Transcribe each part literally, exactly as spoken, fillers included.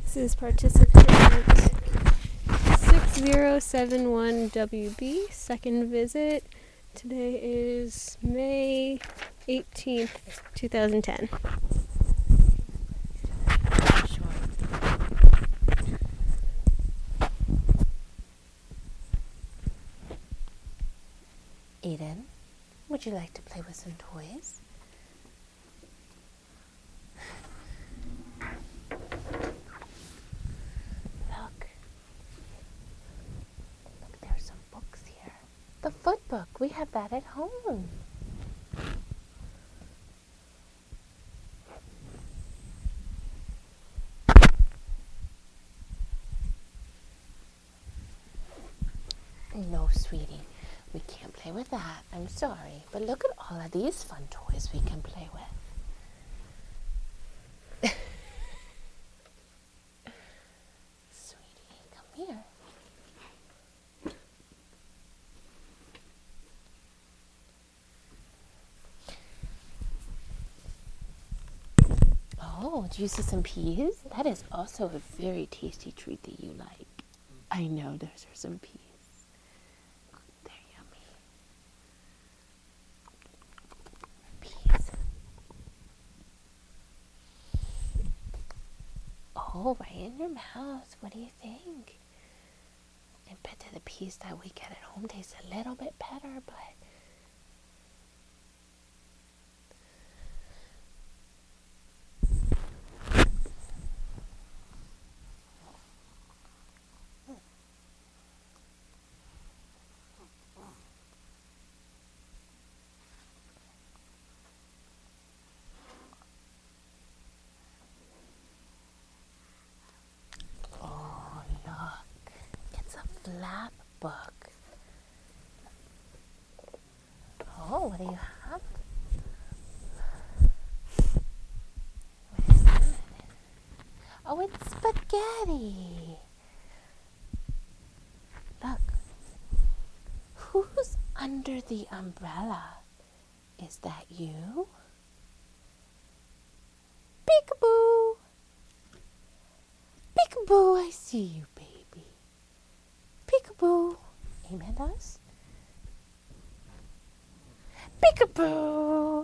This is participant six zero seven one W B, second visit. Today is May eighteenth, twenty ten. Aiden, would you like to play with some toys? Look. Look, there's some books here. The foot book, we have that at home. No, sweetie. We can't play with that. I'm sorry. But look at all of these fun toys we can play with. Sweetie, come here. Oh, do you see some peas? That is also a very tasty treat that you like. I know, those are some peas. Oh, right in your mouth. What do you think? I bet that the peas that we get at home taste a little bit better, but flap book. Oh, what do you have? What is that? Oh, it's spaghetti. Look. Who's under the umbrella? Is that you? Peekaboo. Peekaboo, I see you, baby. Peekaboo. Amen does. Peekaboo.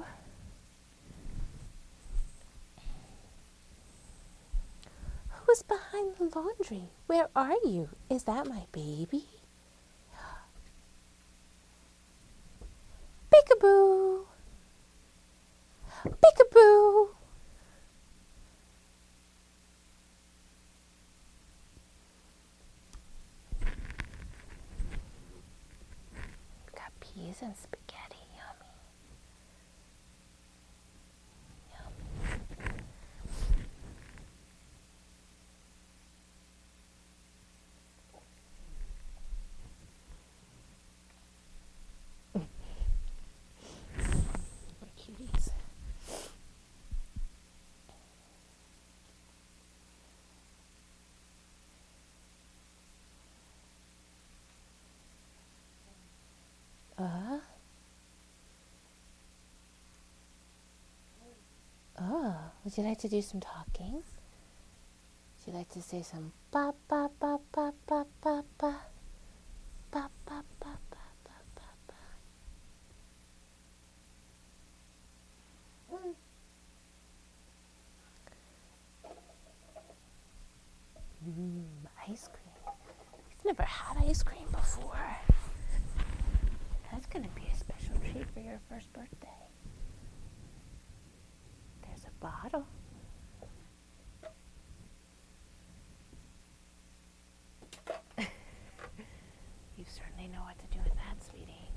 Who's behind the laundry? Where are you? Is that my baby? Peekaboo. Peekaboo. Peas and spaghetti, yummy. Yum. We're cuties. Uh. Oh, would you like to do some talking? Would you like to say some ba ba ba ba ba ba ba ba ba ba ba ba ba ba? Mm. Mmm, ice cream. We've never had ice cream before. That's gonna be a special treat for your first birthday. There's a bottle. You certainly know what to do with that, sweetie.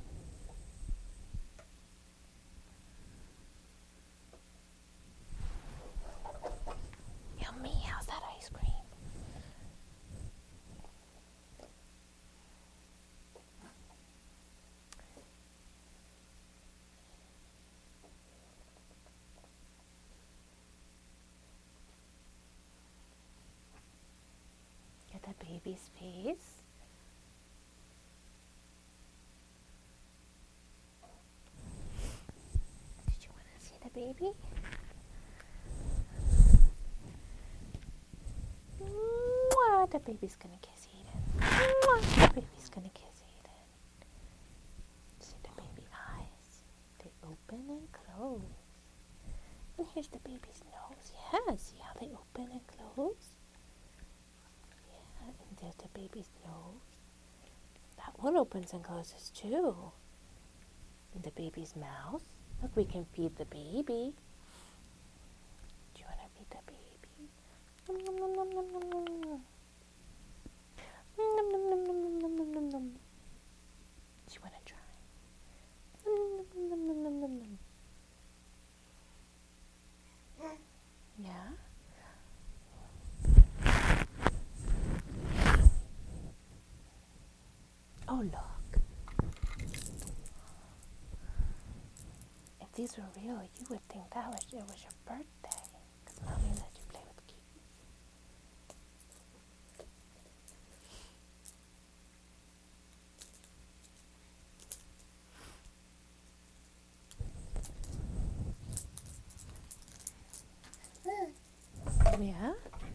Yummy, how's that ice cream? Get the baby's face. Did you want to see the baby? Mm. the baby's gonna kiss Aiden. Mwah. The baby's gonna kiss Aiden. See the baby eyes. They open and close. And here's the baby's nose. Yeah, see how they open and close? Yeah, and there's the baby's nose. That one opens and closes too. And the baby's mouth. Look, we can feed the baby. Do you want to feed the baby? Nom, nom, nom, nom, nom, nom, nom. Nom, nom, nom, nom, nom, nom, nom, nom. Do you want to try? Nom, nom, nom, nom, nom, nom, nom. Yeah? Oh, look. If these were real, you would think that was, it was your birthday. Because Mommy let you play with keys. Yeah?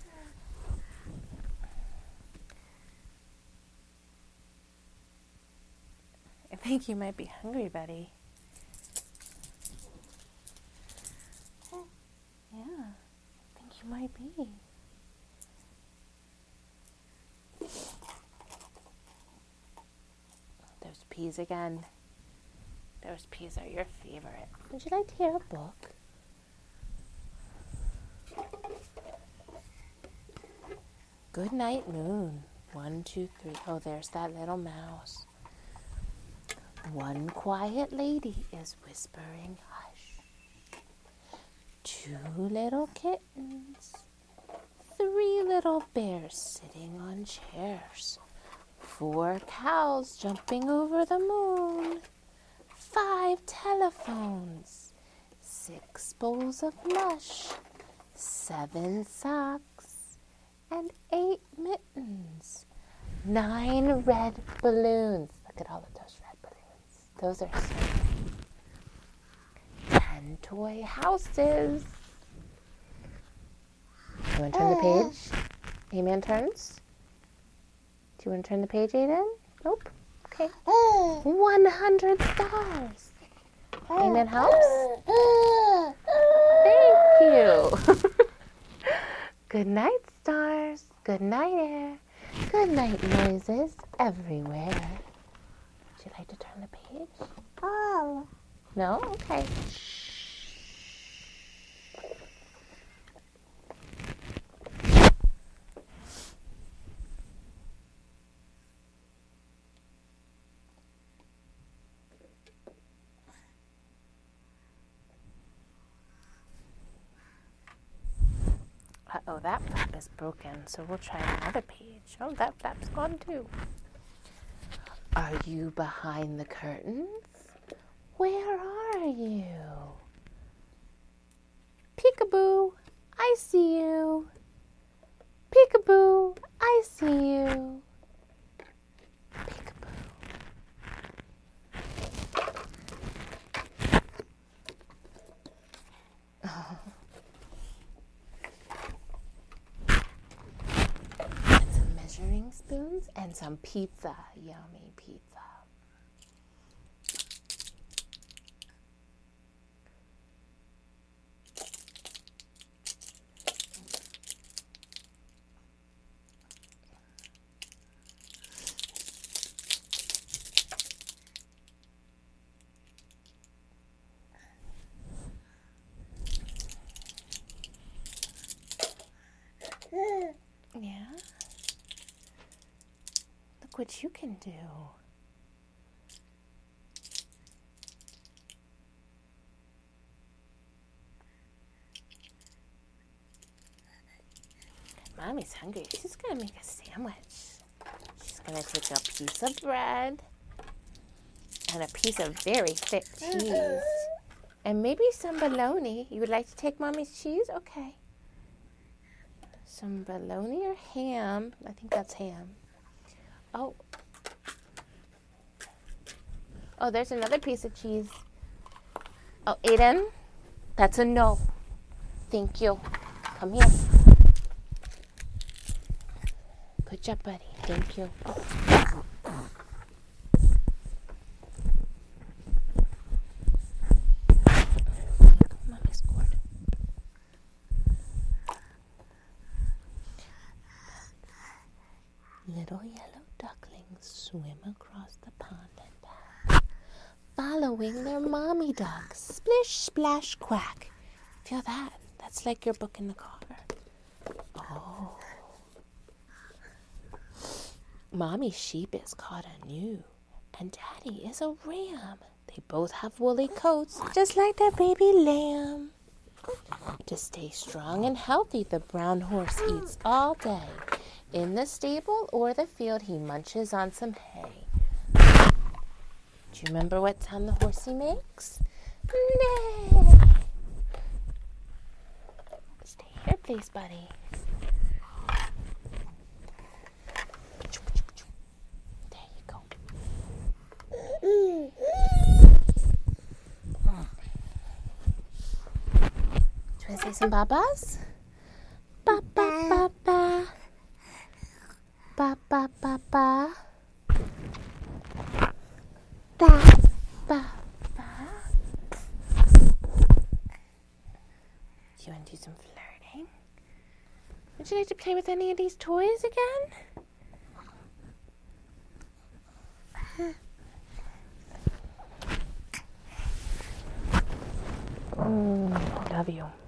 I think you might be hungry, buddy. Yeah, I think you might be. Those peas again. Those peas are your favorite. Would you like to hear a book? Good night, moon. One, two, three. Oh, there's that little mouse. One quiet lady is whispering hush. Two little kittens. Three little bears sitting on chairs. Four cows jumping over the moon. Five telephones. Six bowls of mush. Seven socks. And eight mittens. Nine red balloons. Look at all of those red balloons. Those are so ten toy houses. You want to turn the page? Amen turns? Do you want to turn the page, Aiden? Nope. Okay. one hundred stars. Amen helps? Thank you. Good night, stars. Good night, air. Good night, noises everywhere. Would you like to turn the page? Oh. No? Okay. Uh-oh, that flap is broken, so we'll try another page. Oh, that flap's gone too. Are you behind the curtains? Where are you? Peekaboo, I see you. Peekaboo, I see you. Peekaboo. Oh. Measuring spoons and some pizza. Yummy pizza. Yeah. Look what you can do. Mommy's hungry. She's gonna make a sandwich. She's gonna take a piece of bread and a piece of very thick cheese and maybe some bologna. You would like to take Mommy's cheese? Okay. Some bologna or ham. I think that's ham. Oh. Oh, there's another piece of cheese. Oh, Aiden, that's a no. Thank you. Come here. Good job, buddy. Thank you. Mommy scored. Little yellow ducklings swim across the pond and back, following their mommy ducks. Splish, splash, quack. Feel that? That's like your book in the car. Oh. Mommy sheep is caught anew, and Daddy is a ram. They both have woolly coats, just like their baby lamb. To stay strong and healthy, the brown horse eats all day. In the stable or the field, he munches on some hay. Do you remember what sound the horsey makes? Neigh. Stay here, please, buddy. There you go. Do you want to say some babas? Ba ba ba ba. Ba ba ba ba. Ba ba ba. Do you want to do some flirting? Would you like to play with any of these toys again? Mm, love you.